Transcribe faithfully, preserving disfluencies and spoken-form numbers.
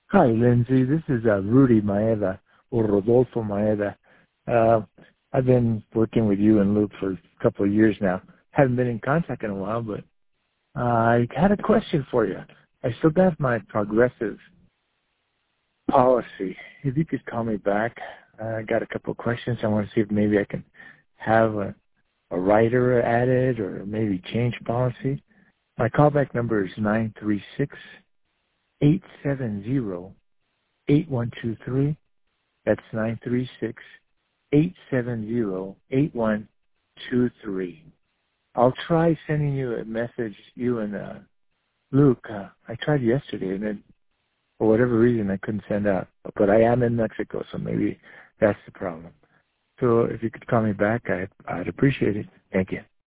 Hi, Lindsay. This is uh, Rudy Maeda, or Rodolfo Maeda. Uh, I've been working with you and Luke for a couple of years now. Haven't been in contact in a while, but uh, I had a question for you. I still got my progressive policy. If you could call me back, uh, I got a couple of questions. I want to see if maybe I can have a, a rider added or maybe change policy. My callback number is nine three six, eight seven zero, eight one two three. That's nine three six, eight seven zero, eight one two three. I'll try sending you a message, you and uh, Luke. Uh, I tried yesterday, and then for whatever reason I couldn't send out. But I am in Mexico, so maybe that's the problem. So if you could call me back, I, I'd appreciate it. Thank you.